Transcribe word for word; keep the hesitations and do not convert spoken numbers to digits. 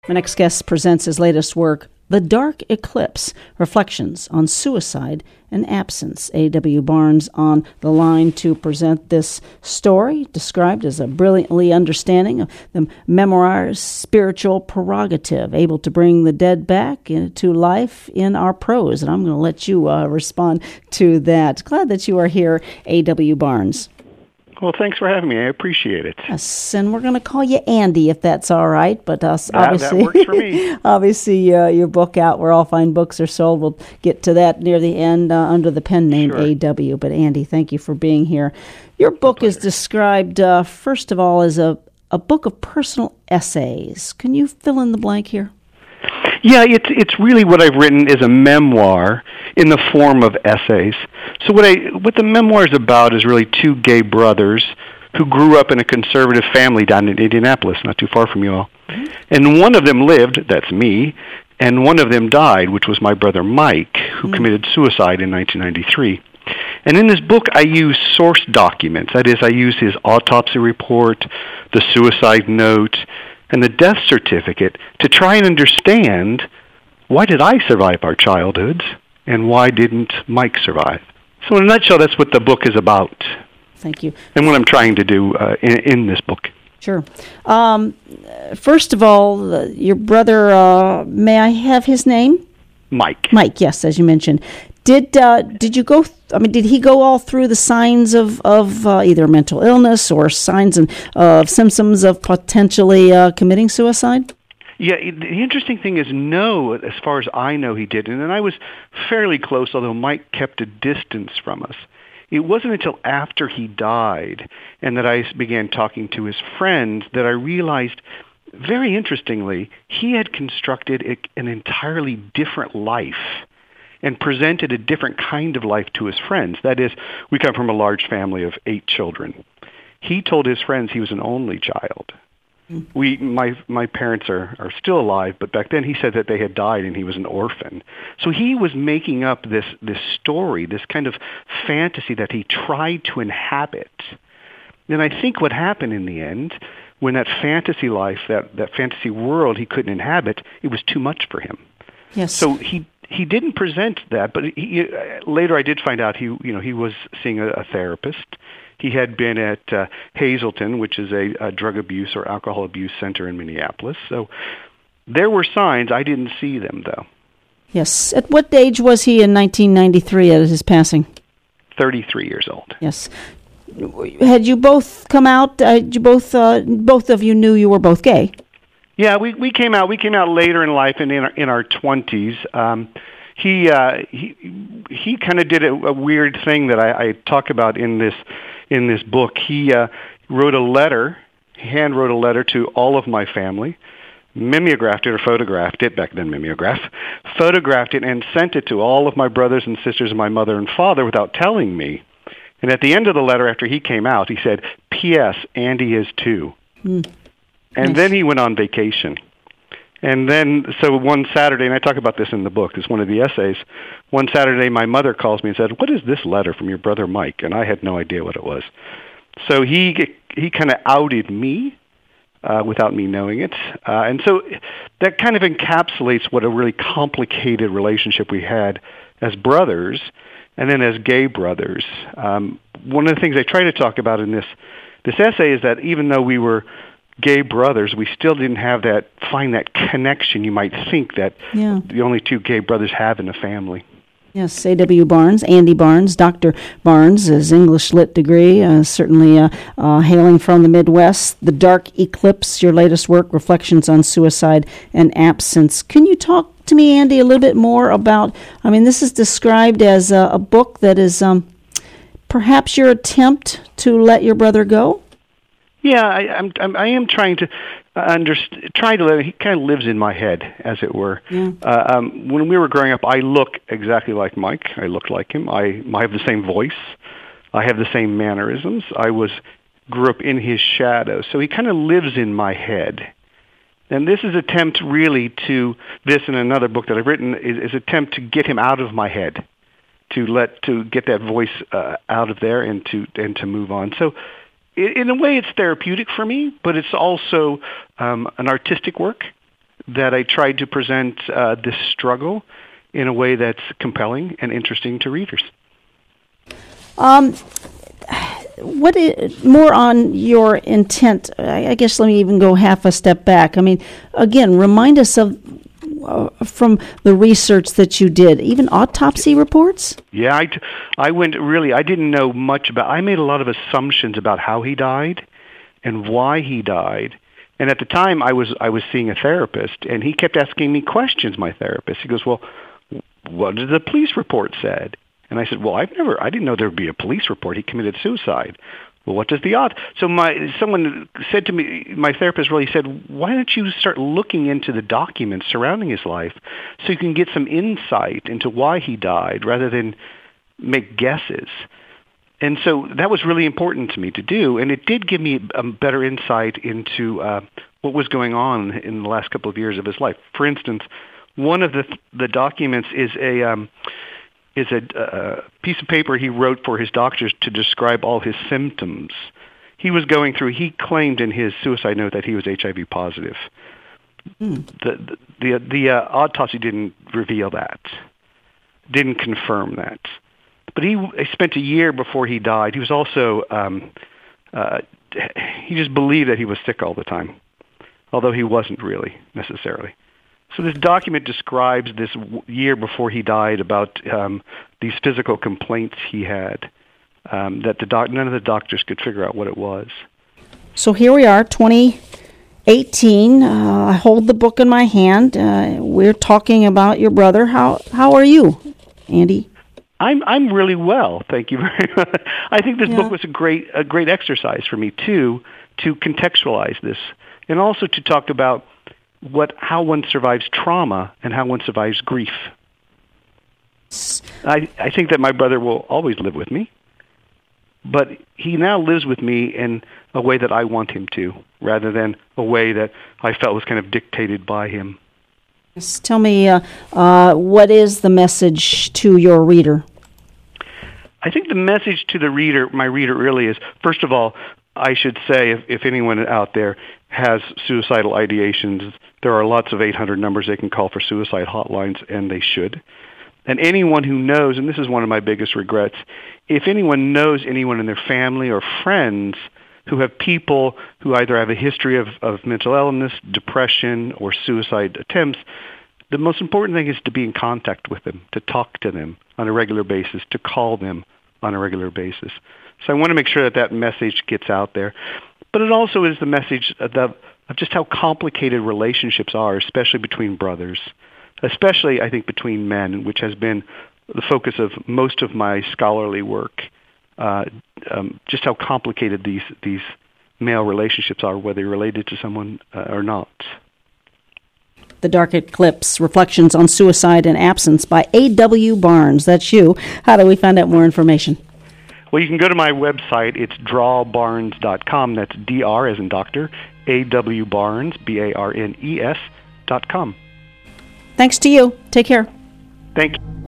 My next guest presents his latest work, The Dark Eclipse, Reflections on Suicide and Absence. A W. Barnes on the line to present this story, described as a brilliantly understanding of the memoir's spiritual prerogative, able to bring the dead back to life in our prose. And I'm going to let you uh, respond to that. Glad that you are here, A W. Barnes. Well, thanks for having me. I appreciate it. Yes, and we're going to call you Andy if that's all right. But uh, that, obviously, that works for me. obviously, uh, your book out where all fine books are sold. We'll get to that near the end uh, under the pen name Sure. A W. But Andy, thank you for being here. Your book is described, uh, first of all, as a, a book of personal essays. Can you fill in the blank here? Yeah, it's it's really what I've written is a memoir in the form of essays. So what I what the memoir is about is really two gay brothers who grew up in a conservative family down in Indianapolis, not too far from you all. Mm-hmm. And one of them lived, that's me, and one of them died, which was my brother Mike, who mm-hmm. committed suicide in nineteen ninety-three. And in this book, I use source documents. That is, I use his autopsy report, the suicide note, and the death certificate to try and understand, why did I survive our childhoods and why didn't Mike survive? So in a nutshell, that's what the book is about. Thank you. And what I'm trying to do uh, in, in this book. Sure. Um, first of all, uh, your brother, uh, may I have his name? Mike. Mike, yes, as you mentioned. Did uh, did you go? Th- I mean, did he go all through the signs of of uh, either mental illness or signs and uh, symptoms of potentially uh, committing suicide? Yeah, the interesting thing is, no, as far as I know, he didn't. And I was fairly close, although Mike kept a distance from us. It wasn't until after he died and that I began talking to his friends that I realized, very interestingly, he had constructed a, an entirely different life and presented a different kind of life to his friends. That is, we come from a large family of eight children. He told his friends he was an only child. We, my my parents are, are still alive, but back then he said that they had died and he was an orphan. So he was making up this, this story, this kind of fantasy that he tried to inhabit. And I think what happened in the end, when that fantasy life, that, that fantasy world he couldn't inhabit, it was too much for him. Yes. So he he didn't present that, but he, later I did find out he you know he was seeing a, a therapist. He had been at uh, Hazelton, which is a, a drug abuse or alcohol abuse center in Minneapolis. So there were signs. I didn't see them, though. Yes. At what age was he in nineteen ninety-three at his passing? thirty-three years old. Yes. Had you both come out? Uh, you both uh, both of you knew you were both gay? Yeah, we, we came out. We came out later in life, and in our in our twenties. Um, he uh, he he kind of did a, a weird thing that I, I talk about in this in this book. He uh, wrote a letter, hand wrote a letter to all of my family, mimeographed it or photographed it, back then mimeograph, photographed it and sent it to all of my brothers and sisters and my mother and father without telling me. And at the end of the letter, after he came out, he said, P S. Andy is too. Mm. And nice. Then he went on vacation. And then, so one Saturday, and I talk about this in the book, it's one of the essays, one Saturday my mother calls me and said, what is this letter from your brother Mike? And I had no idea what it was. So he he kind of outed me uh, without me knowing it. Uh, and so that kind of encapsulates what a really complicated relationship we had as brothers and then as gay brothers. Um, one of the things I try to talk about in this this essay is that even though we were gay brothers, we still didn't have that, find that connection you might think that yeah. the only two gay brothers have in a family. Yes, A W. Barnes, Andy Barnes, Doctor Barnes, his English Lit degree, uh, certainly uh, uh, hailing from the Midwest. The Dark Eclipse, your latest work, Reflections on Suicide and Absence. Can you talk to me, Andy, a little bit more about, I mean, this is described as a, a book that is um, perhaps your attempt to let your brother go? Yeah, I, I'm, I'm, I am trying to understand, trying to let, he kind of lives in my head, as it were. Yeah. Uh, um, when we were growing up, I look exactly like Mike. I look like him. I, I have the same voice. I have the same mannerisms. I was grew up in his shadow, so he kind of lives in my head. And this is attempt really to, this and another book that I've written, is, is attempt to get him out of my head, to let, to get that voice uh, out of there and to, and to move on. So, in a way, it's therapeutic for me, but it's also um, an artistic work. that I tried to present uh, this struggle in a way that's compelling and interesting to readers. Um, what is, more on your intent? I, I guess let me even go half a step back. I mean, again, remind us of uh, from the research that you did, even autopsy reports. Yeah, I, I went really. I didn't know much about. I made a lot of assumptions about how he died and why he died. And at the time, I was I was seeing a therapist, and he kept asking me questions. My therapist, he goes, "Well, what did the police report said?" And I said, "Well, I've never, I didn't know there would be a police report. He committed suicide." Well, what does the odd? So my someone said to me, my therapist really said, "Why don't you start looking into the documents surrounding his life, so you can get some insight into why he died, rather than make guesses?" And so that was really important to me to do, and it did give me a better insight into uh, what was going on in the last couple of years of his life. For instance, one of the the documents is a um, is a uh, piece of paper he wrote for his doctors to describe all his symptoms. He was going through. He claimed in his suicide note that he was H I V positive. Mm. The the the, the uh, autopsy didn't reveal that, didn't confirm that. But he, he spent a year before he died. He was also, um, uh, he just believed that he was sick all the time, although he wasn't really necessarily. So this document describes this w- year before he died about um, these physical complaints he had um, that the doc- none of the doctors could figure out what it was. So here we are, twenty eighteen. Uh, I hold the book in my hand. Uh, we're talking about your brother. How how are you, Andy? I'm I'm really well, thank you very much. I think this yeah. book was a great a great exercise for me too, to contextualize this, and also to talk about what how one survives trauma and how one survives grief. I I think that my brother will always live with me, but he now lives with me in a way that I want him to, rather than a way that I felt was kind of dictated by him. Yes. Tell me, uh, uh, what is the message to your reader? I think the message to the reader, my reader really is, first of all, I should say, if, if anyone out there has suicidal ideations, there are lots of eight hundred numbers they can call for suicide hotlines, and they should. And anyone who knows, and this is one of my biggest regrets, if anyone knows anyone in their family or friends who have people who either have a history of, of mental illness, depression, or suicide attempts, the most important thing is to be in contact with them, to talk to them on a regular basis, to call them on a regular basis. So I want to make sure that that message gets out there. But it also is the message of, the, of just how complicated relationships are, especially between brothers, especially, I think, between men, which has been the focus of most of my scholarly work, uh, um, just how complicated these, these male relationships are, whether you're related to someone uh, or not. The Dark Eclipse, Reflections on Suicide and Absence by A W Barnes. That's you. How do we find out more information? Well, you can go to my website. It's draw barnes dot com. That's D R as in doctor, A W Barnes, B A R N E S dot com. Thanks to you. Take care. Thank you.